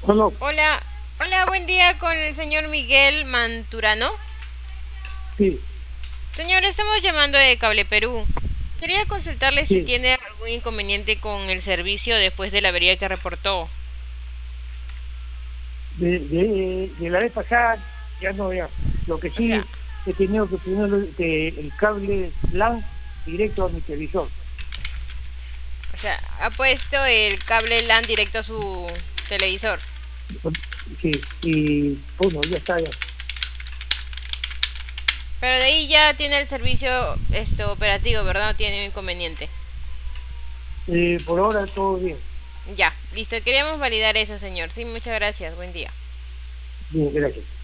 No, Hola, hola, buen día con el señor Miguel Manturano. sí, Señor, estamos llamando de Cable Perú. Quería consultarle si sí. tiene algún inconveniente con el servicio después de la avería que reportó. De la vez pasada ya no vea. Lo que O sea, sí he tenido que poner el cable LAN directo a mi televisor. ha puesto el cable LAN directo a su televisor. Sí, y bueno, ya está. Ya. Pero de ahí ya tiene el servicio operativo, ¿verdad? No tiene ningún inconveniente. Por ahora todo bien. Ya, listo. Queríamos validar eso, señor. Sí, muchas gracias. Buen día. Bien, gracias.